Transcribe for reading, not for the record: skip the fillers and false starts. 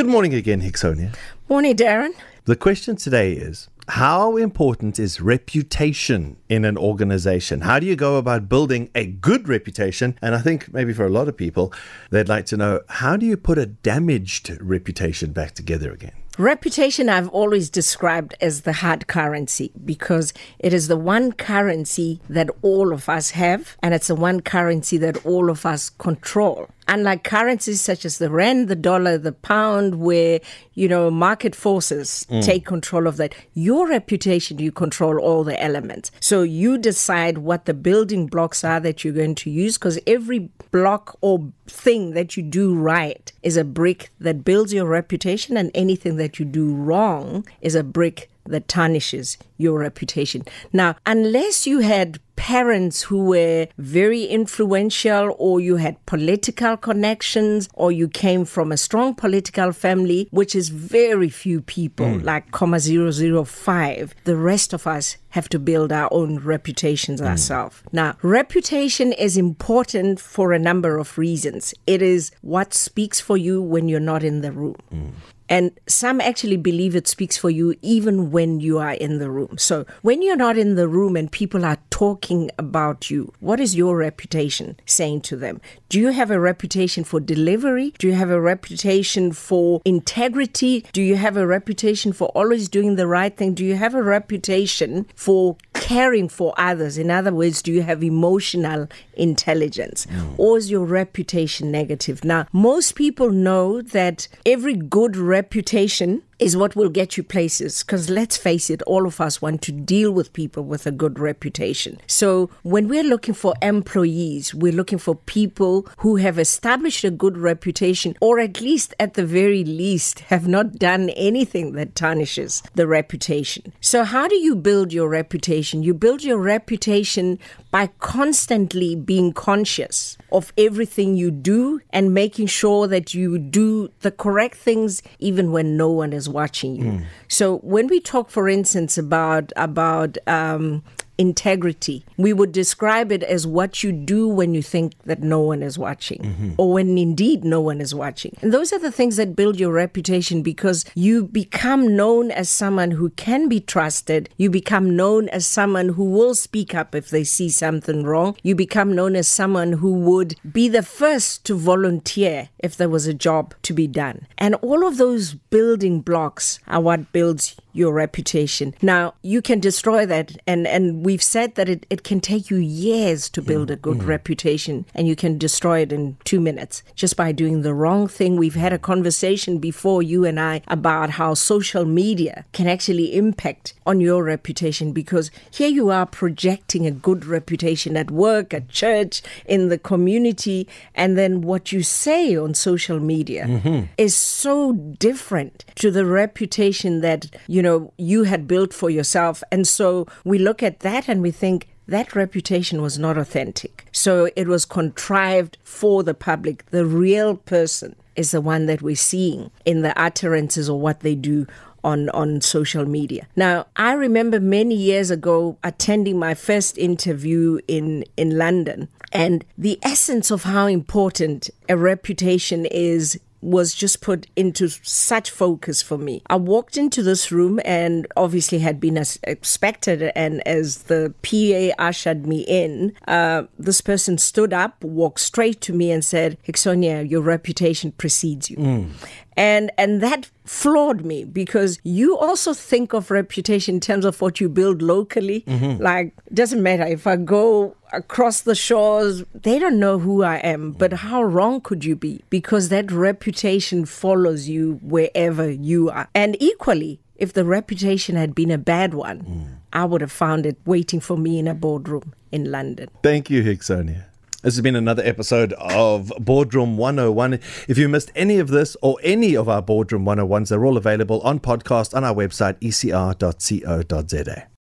Good morning again, Hixonia. Morning, Darren. The question today is, how important is reputation in an organization? How do you go about building a good reputation? And I think maybe for a lot of people, they'd like to know, how do you put a damaged reputation back together again? Reputation I've always described as the hard currency because it is the one currency that all of us have, and it's the one currency that all of us control. Unlike currencies such as the rand, the dollar, the pound, where, market forces take control of that, your reputation, you control all the elements. So you decide what the building blocks are that you're going to use, because every block or thing that you do right is a brick that builds your reputation, and anything that you do wrong is a brick that tarnishes your reputation. Now, unless you had parents who were very influential, or you had political connections, or you came from a strong political family, which is very few people, like 0.005, the rest of us have to build our own reputations ourselves. Now, reputation is important for a number of reasons. It is what speaks for you when you're not in the room. And some actually believe it speaks for you even when you are in the room. So when you're not in the room and people are talking about you, what is your reputation saying to them? Do you have a reputation for delivery? Do you have a reputation for integrity? Do you have a reputation for always doing the right thing? Do you have a reputation for caring for others? In other words, do you have emotional intelligence? Or is your reputation negative? Now, most people know that every good reputation is what will get you places, because let's face it, all of us want to deal with people with a good reputation. So when we're looking for employees, we're looking for people who have established a good reputation, or at least at the very least have not done anything that tarnishes the reputation. So how do you build your reputation? You build your reputation by constantly being conscious of everything you do and making sure that you do the correct things even when no one is watching you. So when we talk, for instance, about integrity, we would describe it as what you do when you think that no one is watching, or when indeed no one is watching. And those are the things that build your reputation, because you become known as someone who can be trusted. You become known as someone who will speak up if they see something wrong. You become known as someone who would be the first to volunteer if there was a job to be done. And all of those building blocks are what builds your reputation. Now, you can destroy that, and we've said that it can take you years to build a good reputation, and you can destroy it in 2 minutes just by doing the wrong thing. We've had a conversation before, you and I, about how social media can actually impact on your reputation, because here you are projecting a good reputation at work, at church, in the community, and then what you say on social media is so different to the reputation that you had built for yourself. And so we look at that and we think that reputation was not authentic. So it was contrived for the public. The real person is the one that we're seeing in the utterances or what they do on social media. Now, I remember many years ago attending my first interview in London, and the essence of how important a reputation was just put into such focus for me. I walked into this room, and obviously had been as expected, and as the PA ushered me in, this person stood up, walked straight to me and said, "Hixonia, your reputation precedes you." And that floored me, because you also think of reputation in terms of what you build locally. Like, it doesn't matter if I go across the shores, they don't know who I am. But how wrong could you be? Because that reputation follows you wherever you are. And equally, if the reputation had been a bad one, I would have found it waiting for me in a boardroom in London. Thank you, Hixonia. This has been another episode of Boardroom 101. If you missed any of this or any of our Boardroom 101s, they're all available on podcast on our website, ecr.co.za.